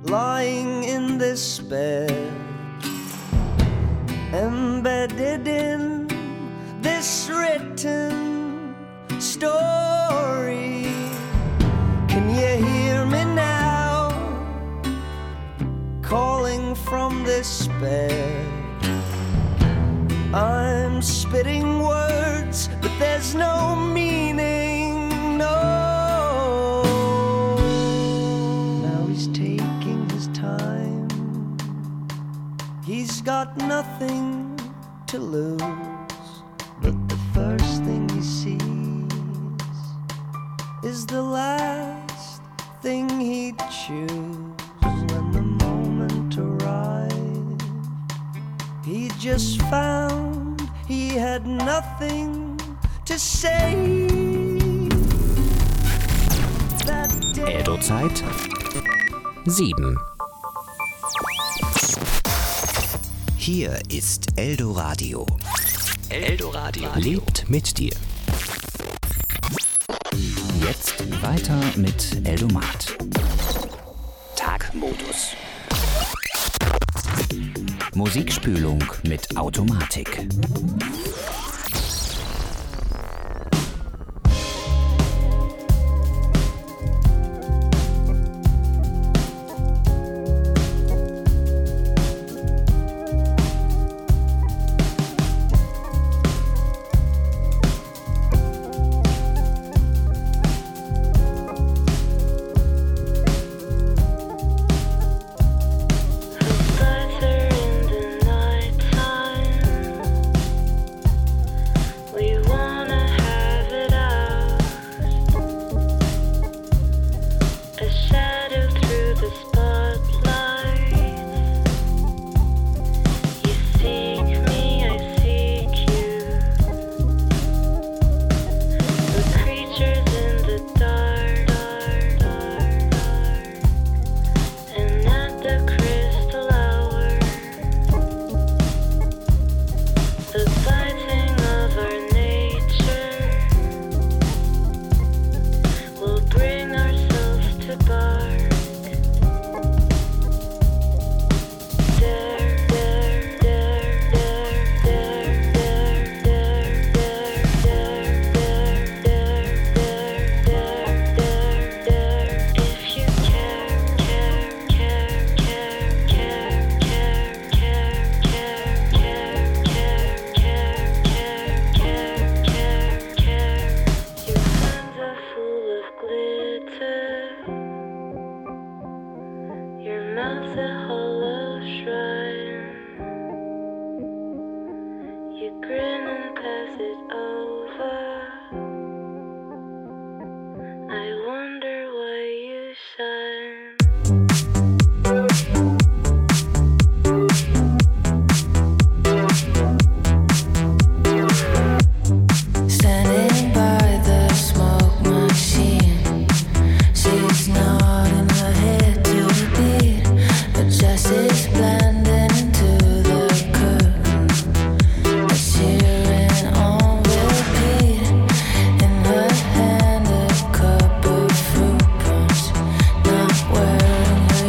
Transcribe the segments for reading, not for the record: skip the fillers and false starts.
lying in this bed, embedded in this written story. Can you hear me now, calling from this bed? I'm spitting words, but there's no meaning, no. Now he's taking his time. He's got nothing to lose, but the first thing he sees is the last thing he'd choose. When the moment arrived, he just found he had nothing to say. Eldo-Zeit 7. Hier ist Eldoradio. Eldoradio lebt mit dir. Jetzt weiter mit Eldomat. Tagmodus. Musikspülung mit Automatik. Wearing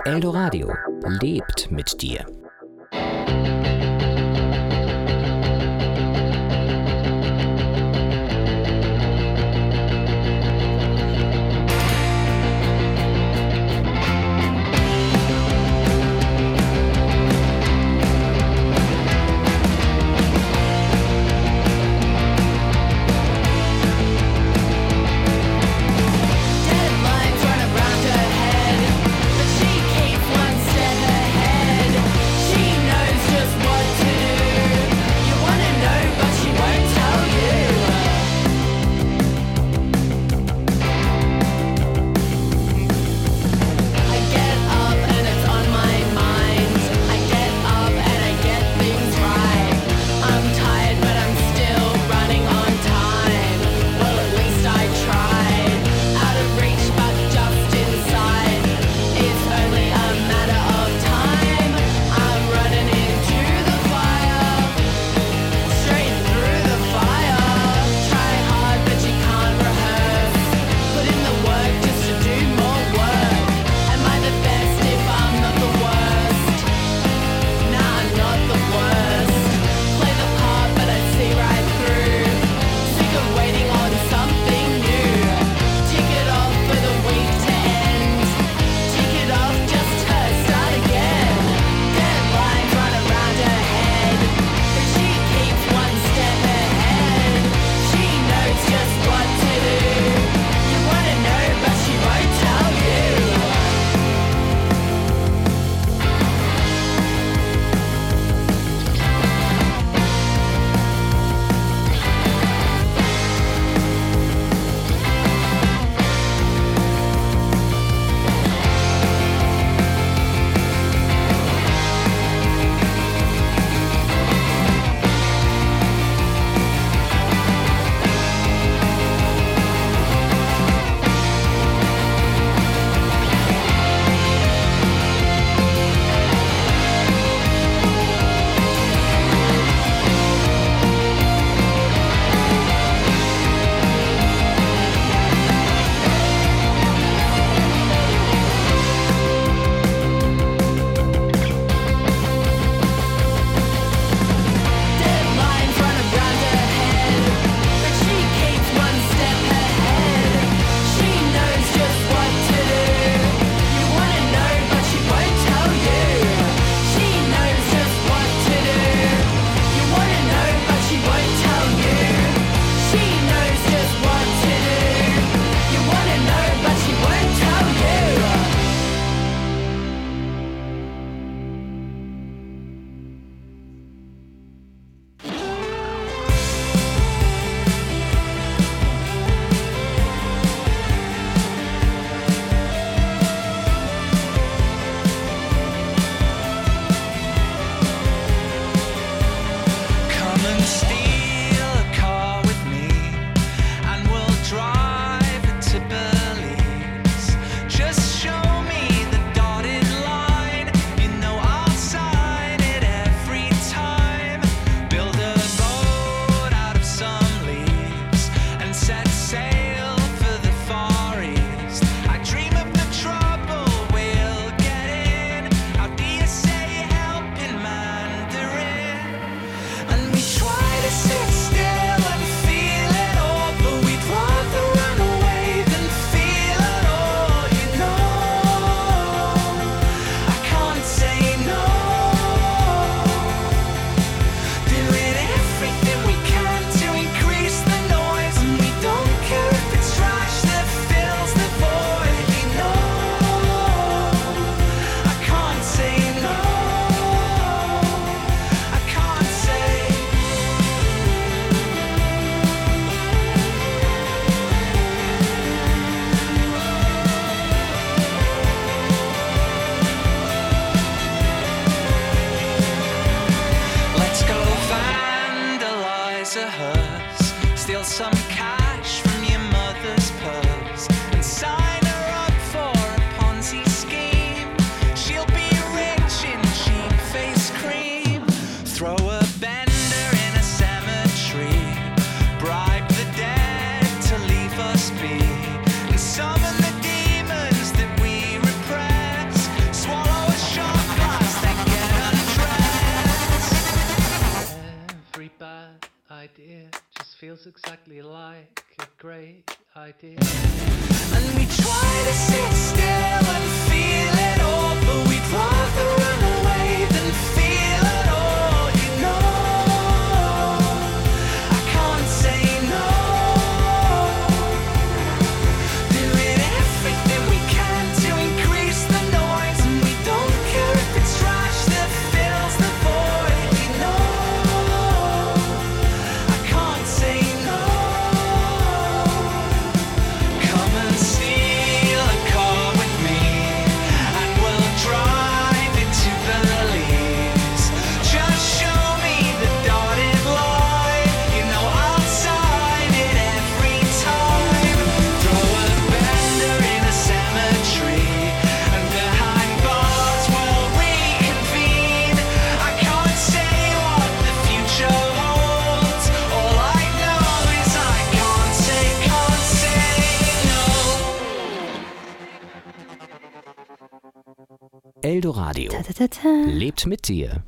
Eldoradio lebt mit dir. Summon the demons that we repress. feels exactly like a great idea. And we try to sit still and feel it all, but we'd rather run away than feel it all, you know. I can't say no. Doing everything we can to increase the noise, and we don't care if it's trash that fills the void, you know. I can't say no. Come and steal a car with me, and we'll drive it to Belize. Just show me the dotted line, you know I'll sign it every time. Throw a bender in a cemetery, and behind bars we'll reconvene. I can't say what the future holds. All I know is I can't say no. Eldoradio lebt mit dir.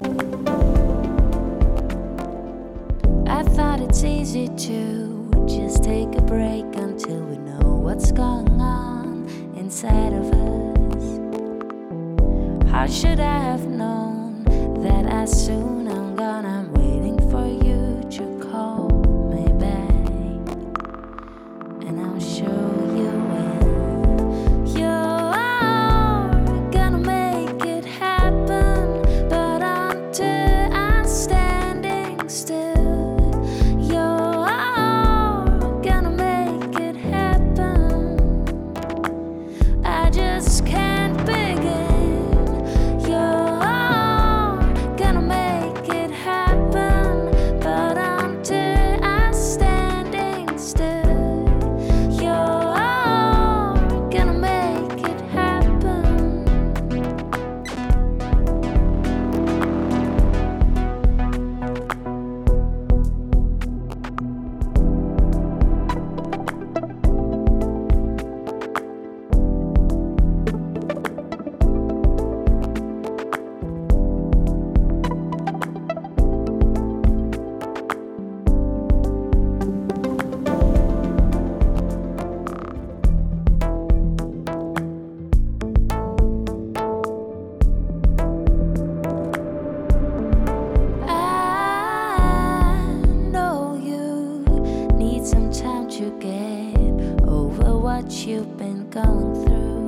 I thought it's easy to just take a break until we know what's going on inside of us. How should I have known that as soon I'm gone? I'm waiting for you to call me back, and I'll show you when you are gonna make it happen. But until I'm standing still, you are gonna make it happen. I just can't begin. You are gonna make it happen. But until I'm standing still, you are gonna make it happen. I know you need some time to get over what you've been going through.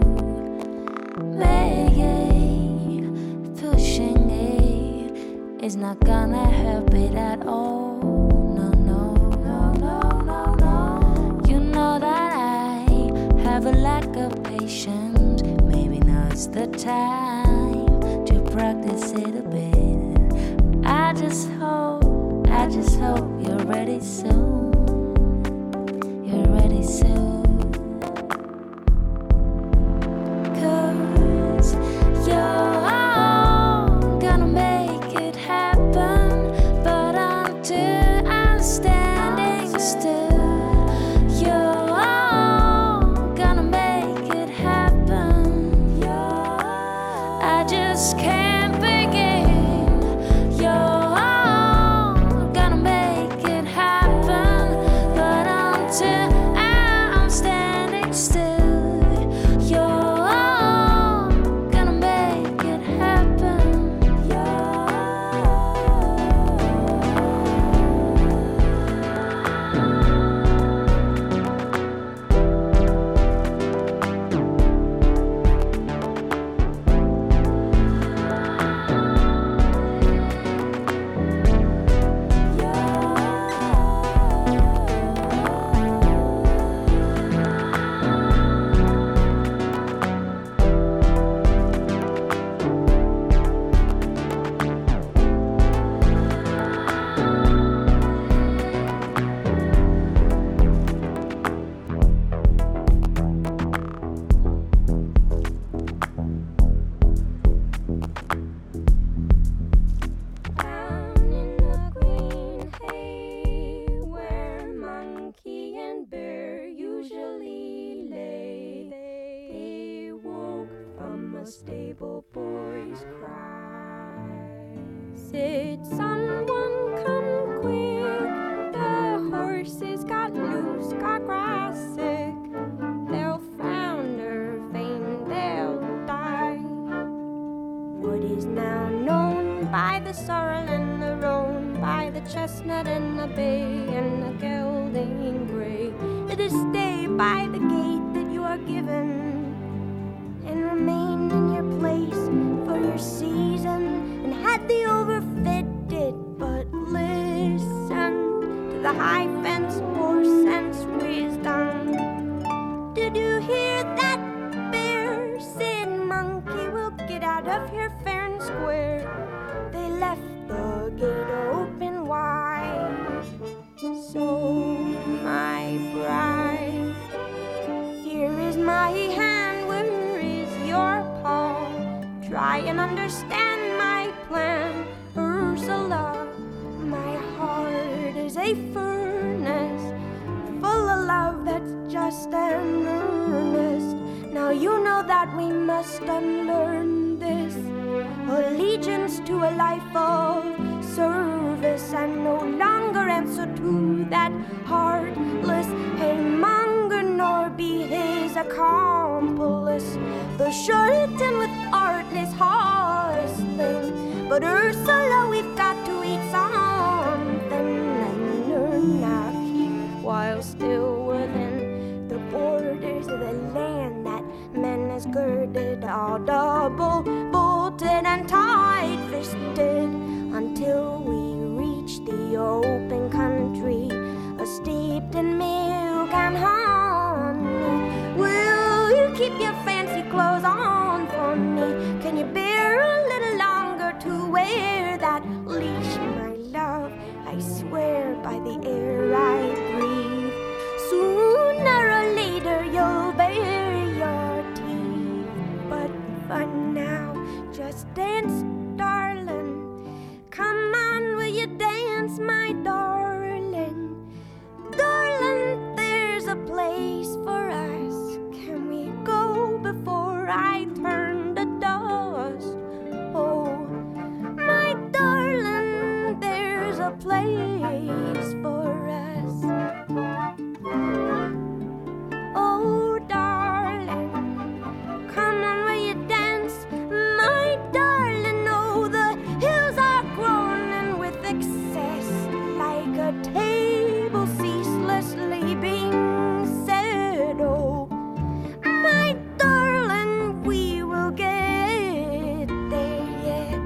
Maybe pushing it is not gonna help it at all. No, no, no, no, no, no. You know that I have a lack of patience. Maybe now it's the time to practice it a bit. I just hope you're ready soon. You're ready soon. 'Cause you're gonna make it happen. But until I'm standing still, you're gonna make it happen. I just can't begin. You're gonna make it happen. But until I'm standing still, you're gonna make it happen. Down in the green hay, where monkey and bear usually lay, they woke from a stable boy's cry. Said, someone come quick, the horses Scotgrass sick. They'll founder fame, they'll die. What is now known by the sorrel and the roan, by the chestnut and the bay and the gelding gray, it is stay by the gate that you are given, and remain in your place for your season. And had the overfitted but listened to the high fence for sense wisdom, did you hear that bear said, monkey will get out of here fair and square? They left the gate open wide. So my bride, here is my hand, where is your paw? Try and understand my plan, Ursula. My heart is a furnace full of love that's just and earnest. Now you know that we must unlearn this allegiance to a life of service, and no longer answer to that heartless haymonger, nor be his accomplice, the charlatan with artless hustling. But Ursula, we've got to eat something and earn our keep while still within the borders of the land that men has girded, all double bolted and tight-fisted, until we reach the open country, steeped in milk and honey. Will you keep your fancy clothes on for me? Can you bear a little longer to wear that leash, my love? I swear by the air I breathe, sooner or later you'll bare your teeth. But for now, just dance, darling. Come on, will you dance, my darling? Darling, there's a place for us. Can we go before I turn to dust? Oh, my darling, there's a place for us. Oh, darling, come on, will you dance, my darling? Oh, the hills are groaning with excess, like a table ceaselessly being set. Oh, my darling, we will get there yet.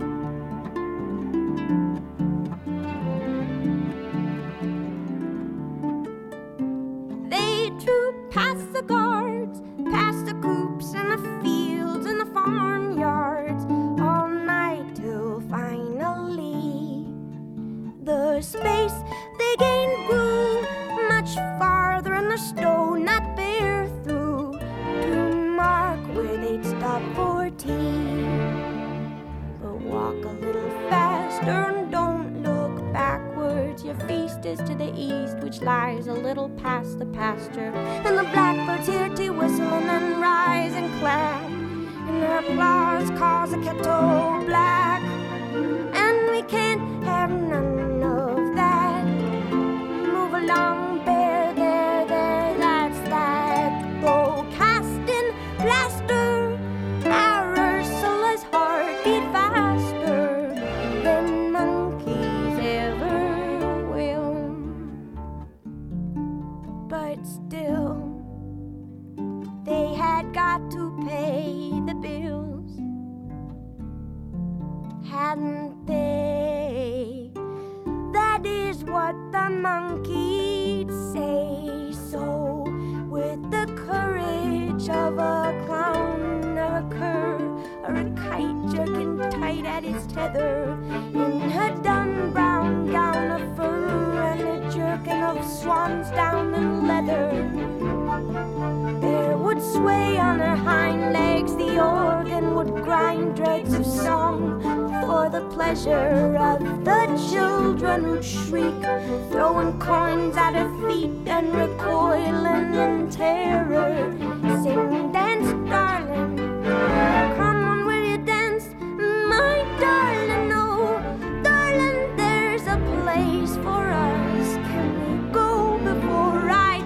They troop past the guards, past the coops and the fields and the farmyards, all night till finally the space they gained grew much farther, and the stone not bare through to mark where they'd stop for tea. But walk a little faster and don't look backwards. Your feast is to the east, which lies a little past the pasture, and the blackbirds hear to whistling and rise and clap, and their applause calls the kettle black, and we can't have none of that. Move along, bear, there, that's that. Go cast in plaster, our Ursula's heart beat faster than monkeys ever will. But still, they had got to pay the bills, hadn't they? That is what the monkeys say. So, with the courage of a clown or a cur or a kite jerking tight at its tether, in her dun brown gown of fur and a jerkin of swan's down and leather, there would sway on her hind legs the organ, would grind dregs of song for the pleasure of the children who'd shriek, throwing coins at her feet and recoiling in terror. Sing, dance, darling, come on, will you dance, my darling? Oh, darling, there's a place for us. Can we go before I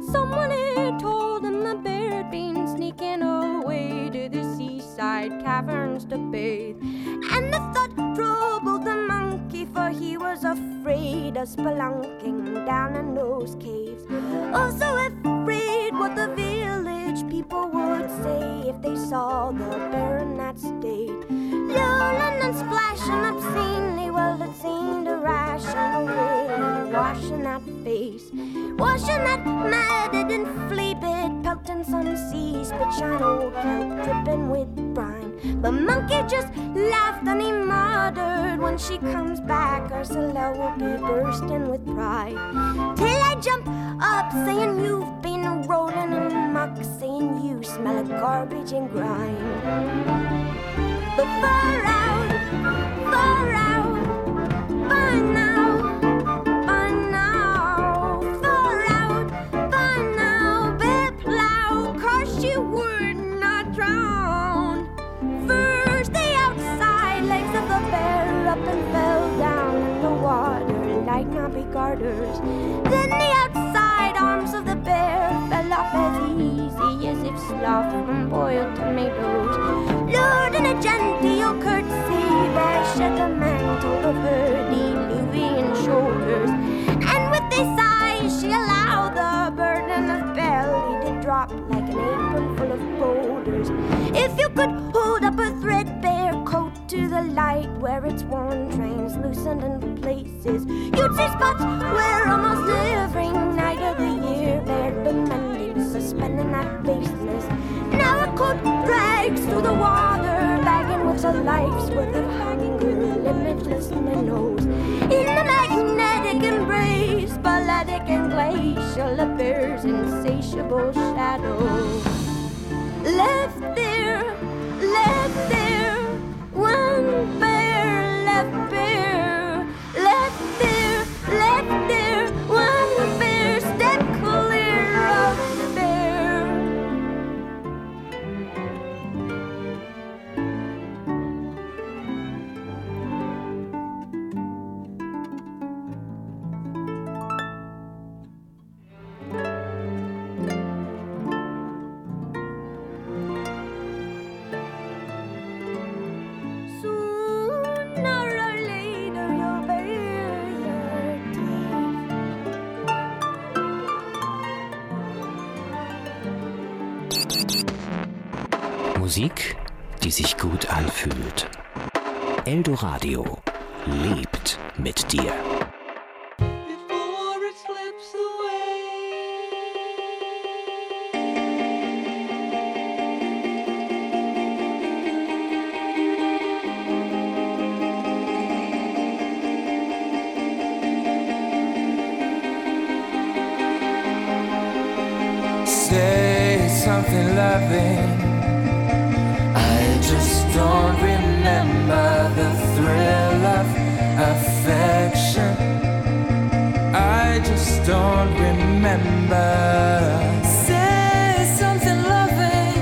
Someone had told him the bear had been sneaking away to the seaside caverns to bathe. And the thought troubled the monkey, for he was afraid of spelunking down in those caves. Also afraid what the village people would say if they saw the bear in that state. Lulling and splashing obscenely, well, it seemed irrational, really, washing that face. Washing that matted and flea bit, pelting some sea spit, shine old kelp dripping with brine. But monkey just laughed and he muttered, when she comes back, Ursula will be bursting with pride. Till I jump up saying you've been rolling in muck, saying you smell of garbage and grime. But far out, by now, far out, by now, bear plow, 'cause she would not drown. First the outside legs of the bear up and fell down in the water like knobby garters. Then the outside arms of the bear fell off as easy as if sloughed from boiled tomatoes. Lord, in a genteel curtsy, there shed the mantle of her diluvian shoulders. And with a sigh, she allowed the burden of belly to drop like an apron full of boulders. If you could hold up a threadbare coat to the light where its worn translucent in places, you'd see spots where almost every night of the year there'd been mending, suspending that baseness. Now a coat drags through the water, bagging with a life's worth of hunger, limitless minnows. In the magnetic embrace, balletic and glacial, a bear's insatiable shadow. Left there, one bear, left there, one bear, step clear of the bear. Sooner or later you'll bear your teeth. Musik, die sich gut anfühlt. Eldoradio lebt mit dir. Before it slips away. Say something loving. I just don't remember the thrill of affection. I just don't remember. Say something loving.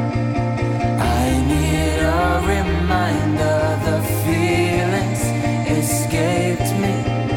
I need a reminder. The feelings escaped me.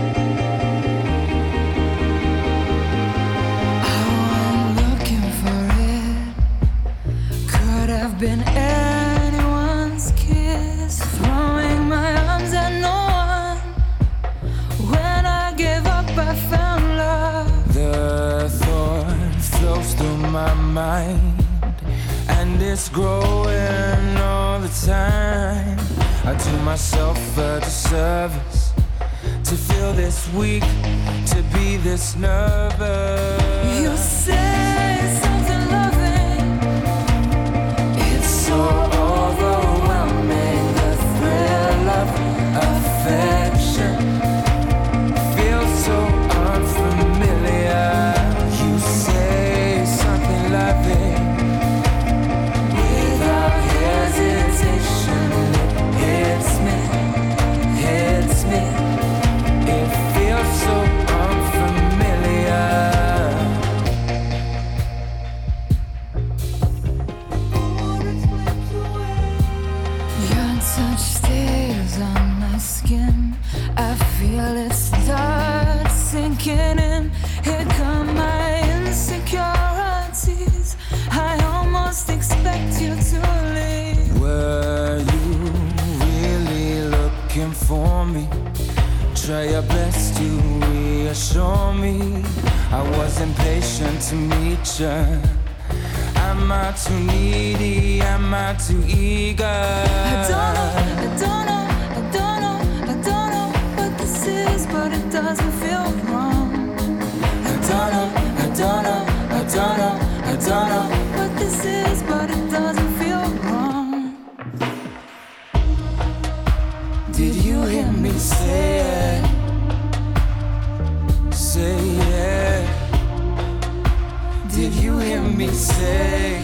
Been anyone's kiss, throwing my arms at no one. When I gave up, I found love. The thought flows through my mind, and it's growing all the time. I do myself a disservice to feel this weak, to be this nervous. You say something loving. So overwhelming, the thrill of affection feels so unfamiliar. You say something loving without hesitation. It hits me. It feels so unfamiliar. me. I was impatient to meet you. Am I too needy? Am I too eager? I don't know what this is, but it doesn't feel wrong. I don't know what this is, but it doesn't feel wrong. Did you hear me say it? Say it. Did you hear me say?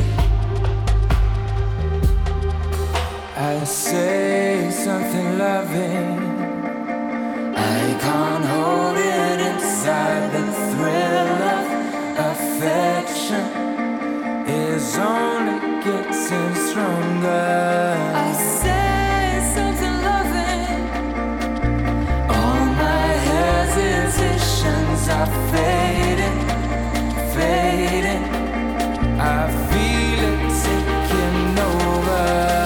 I say something loving. I can't hold it inside. The thrill of affection is only getting stronger. I say something loving. All my hesitations are fading. I feel it taking over.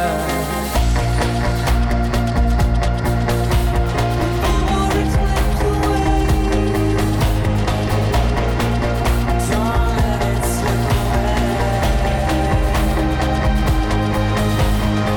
Don't let it slip away.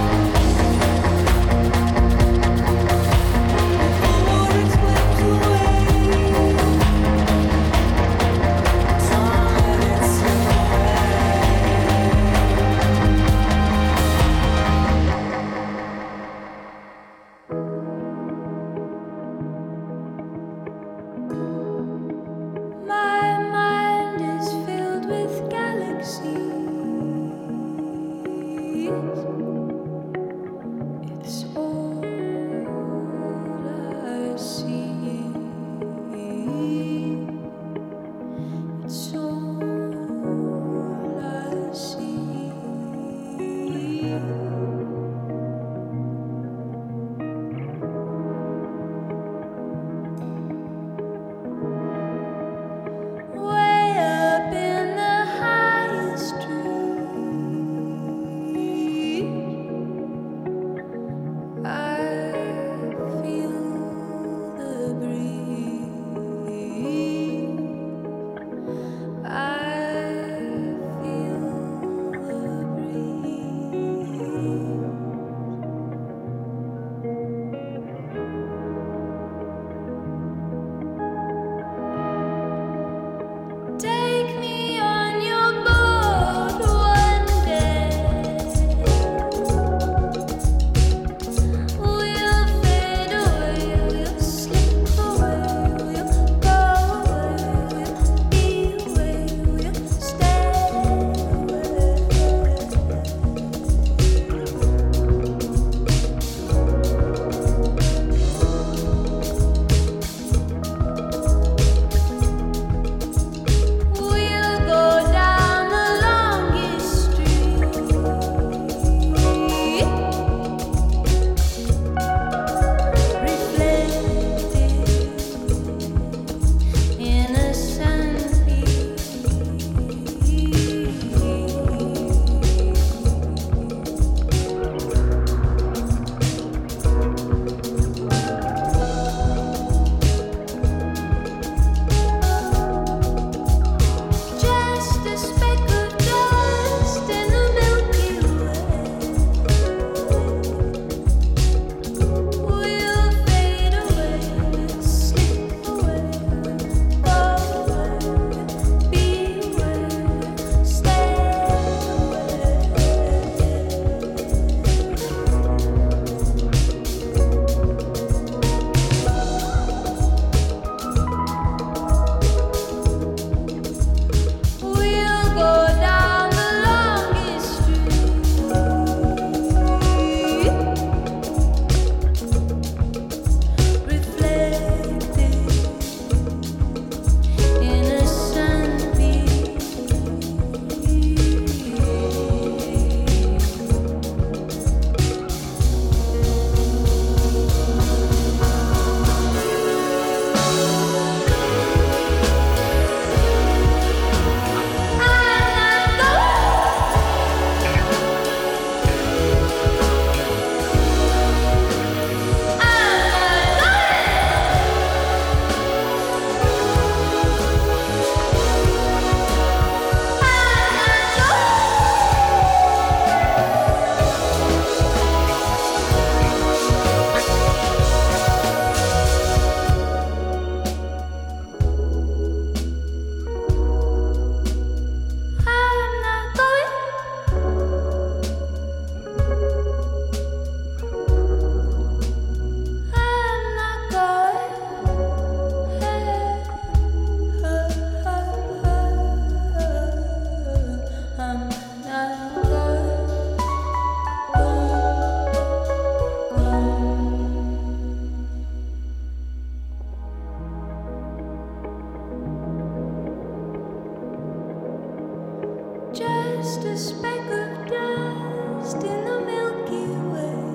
just a speck of dust in the Milky Way.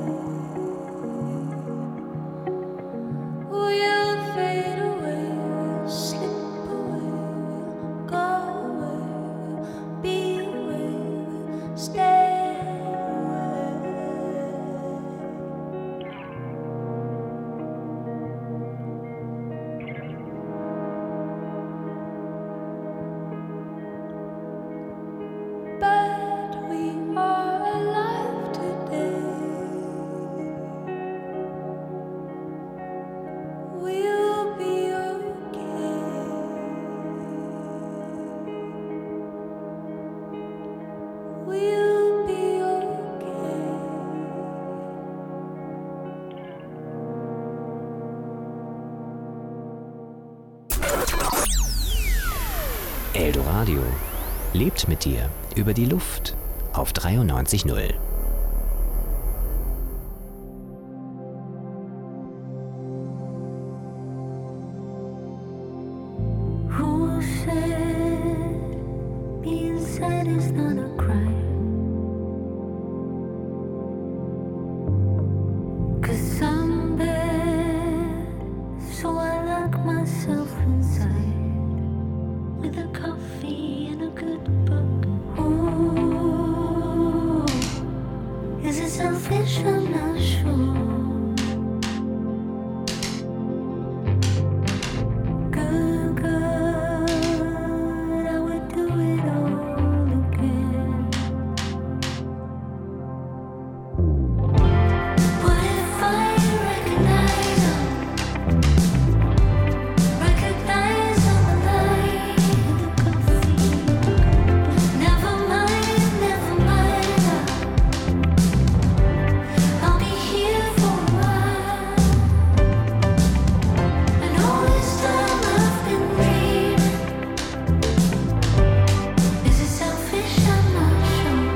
We'll fade away, we'll slip away, we'll go away, we'll be away, we'll stay away. But we are alive today. We'll be okay. We'll be okay. Eldoradio lebt mit dir über die Luft auf 93.0. Who said being sad is not a crime? 'Cause I'm bad, so I lock myself inside with a coffee and a good book. Ooh, is it selfish? I'm not sure. Good God, I would do it all again. What if I recognize them? Recognize them alive in the coffee. Never mind, I'll be here for a while. And all this time I've been dreaming. Is it selfish? I'm not sure.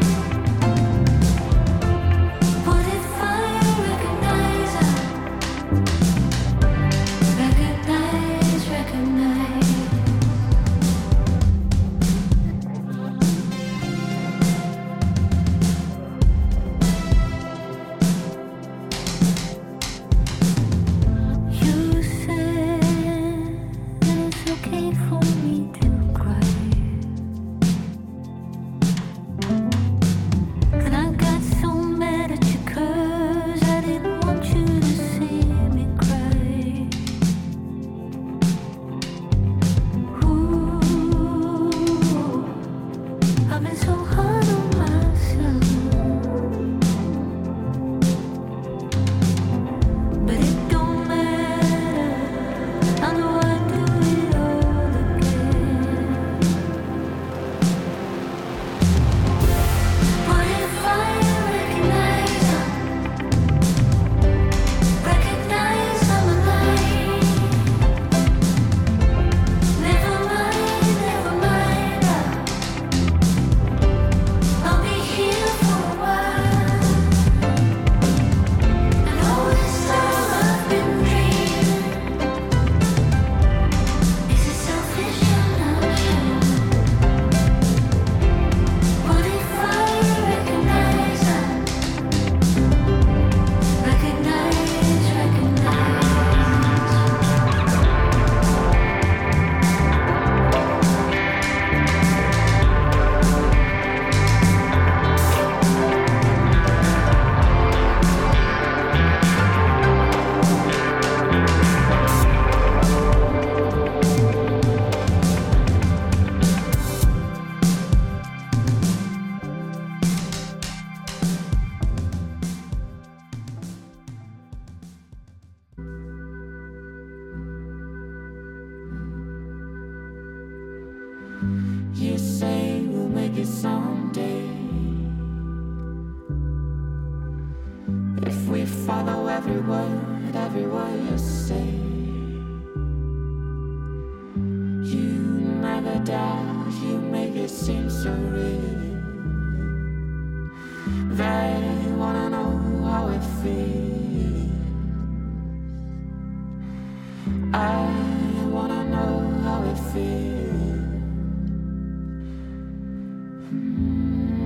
What if I recognize her? Recognize. You said that it's okay for me to cry, and I got so mad at you 'cause I didn't want you to see me cry. Ooh, I've been so hard on myself. But it don't matter, I know I do it all again. What if I recognize them? Recognize I'm alive. Never mind, I'll be here for a while. And all this time I've been dreaming. Is it selfish? I'm not sure. What if I recognize her? Recognize. You say we'll make it someday if we follow every word you say. You never doubt, you make it seem so real. They wanna know how it feels. I wanna know how it feels.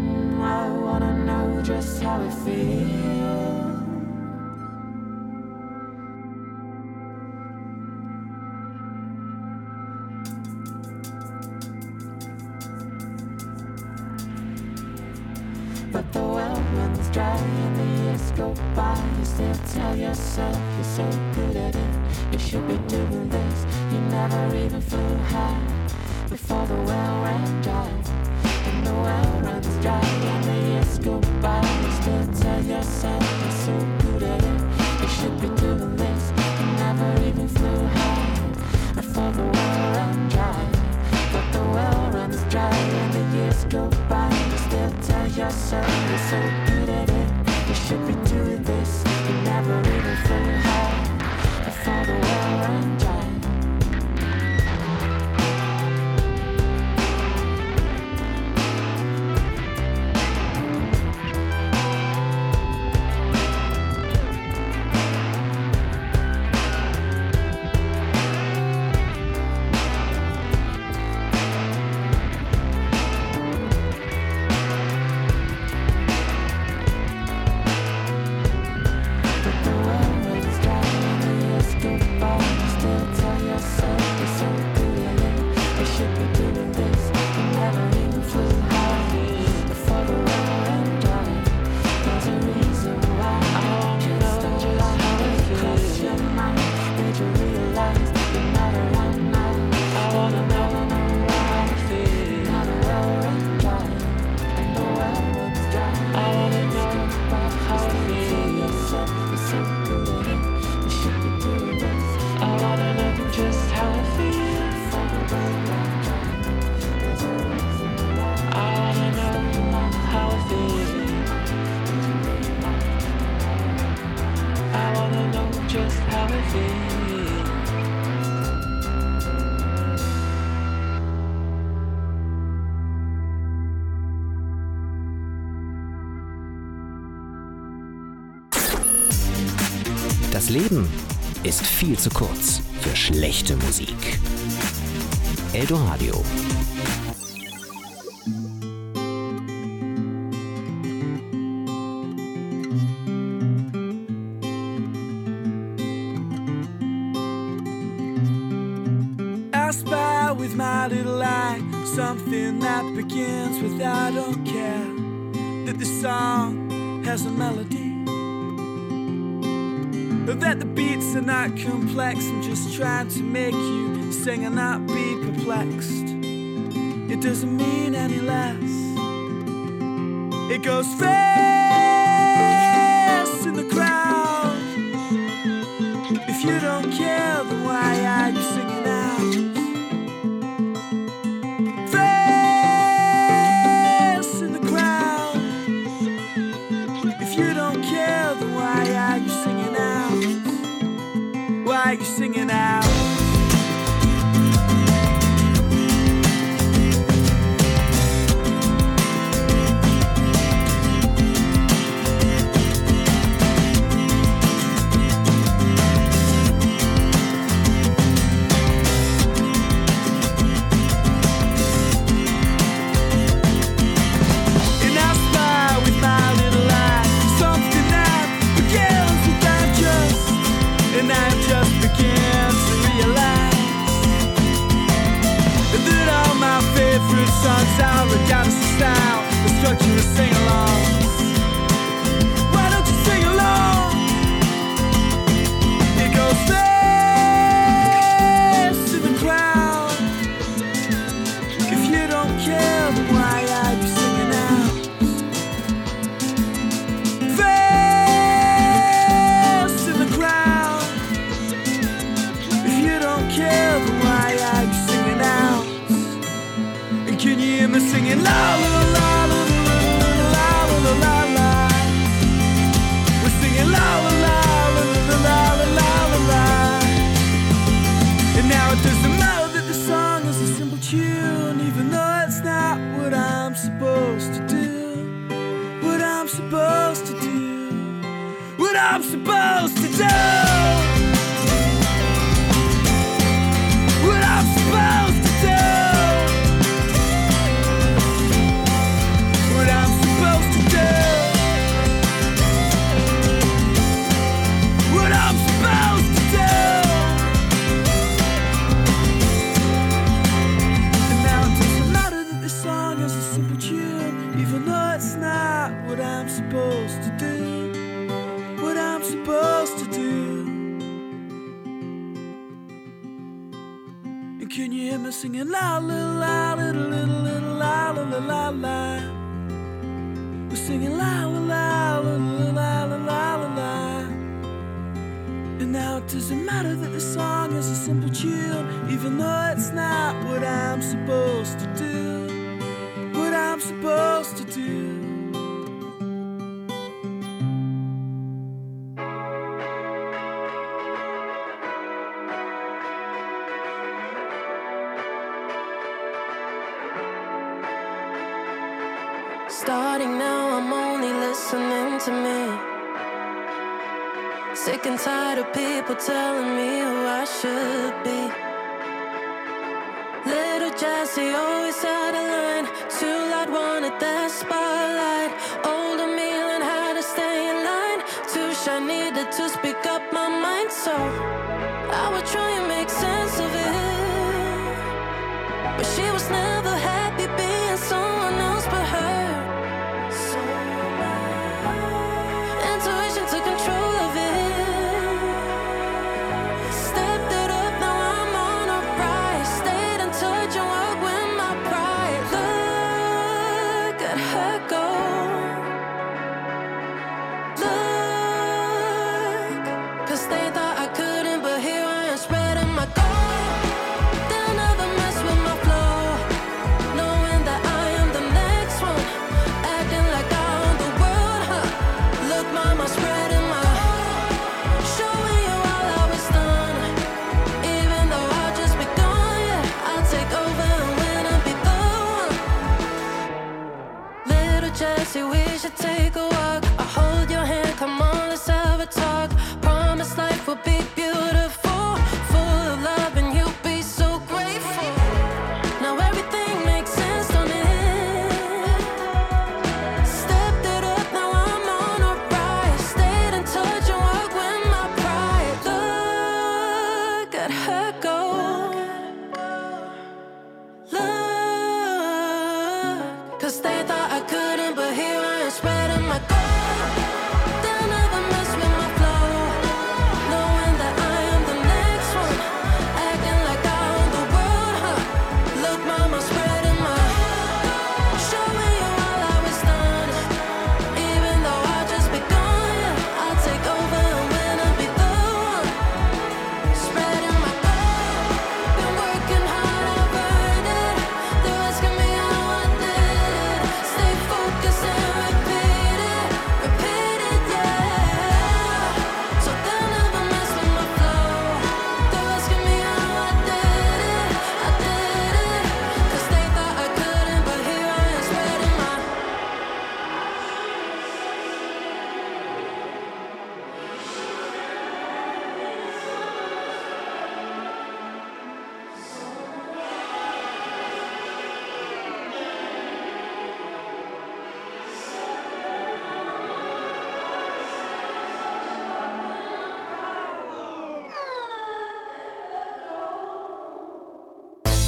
But the well runs dry and the years go by. You still tell yourself you're so good at it. You should be doing this. You never even flew high before the well ran dry. And the well runs dry and the years go by. You still tell yourself you're so good at it. You should be doing this. You never even flew high before the well ran dry. But the well runs dry and the years go by. You still tell yourself you're so good at it. You should be doing this. You never even flew high before the well ran dry. Das Leben ist viel zu kurz für schlechte Musik. Eldoradio. I spy with my little eye something that begins with I don't care. That the song has a melody. That the beats are not complex. I'm just trying to make you sing and not be perplexed. It doesn't mean any less. It goes fast in the crowd. If you don't care, then why are you singing out? Fast in the crowd. If you don't care, then why are you singing out? Why are you singing out? Songs out regardless of style, the structure is sing-alongs. Why don't you sing along? It goes fast in the crowd. If you don't care, then why are you singing out? Fast in the crowd. If you don't care, then why are you singing out? Can you hear me singing la la la la la la la la la? We're singing la la la la la la la la la. And now it doesn't matter that the song is a simple tune, even though it's not what I'm supposed to do. What I'm supposed to do. What I'm supposed to do. What I'm supposed to do. What I'm supposed to do. What I'm supposed to do. And now it doesn't matter that this song is a simple tune, even though it's not what singing la la la la la la la la la la. We're singing la la la la la la la la la. And now it doesn't matter that the song is a simple tune, even though it's not what I'm supposed to do. What I'm supposed to do. Starting now, I'm only listening to me. Sick and tired of people telling me who I should be. Little Jessie always had a line. Too loud, wanted that spotlight. Older me learned how to stay in line. Too shy, needed to speak up my mind. So I would try and make sense of it, but she was never happy being someone else but her. Intuition took control of it. Stepped it up, now I'm on a rise. Stayed in touch and worked with my pride. Look at her go. Look, 'cause they thought I couldn't, but here I am spreading my gold. They'll never mess with my flow, knowing that I am the next one. Acting like I own the world, huh? Look, mama, spreading my, showing you all how it's done. Even though I've just begun, yeah, I'll take over and win and be the one. Little Jessie, we should take a walk. I'll hold your hand, come on, let's have a talk. Promise life will be beautiful, full of love, and you'll be so grateful. Now everything makes sense, don't it? Stepped it up, now I'm on a rise. Stayed in touch and worked with my pride. Look at her go. Look, 'cause they thought I couldn't, but here I am spreading my gold. They'll never mess with my flow, knowing that I am the next one. Acting like I own the world, huh? Look, mama, spreading my, showing you all how it's done. Even though I've just begun, yeah, I'll take over and win and be the one. Spreading my gold. Been working hard, I've earned it. They're asking me how I did it. Stay focused and repeat it, yeah. So they'll never mess with my flow. They're asking me how I did it. 'Cause they thought I couldn't, but here I am spreading my.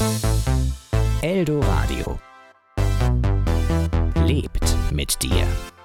Eldoradio lebt mit dir.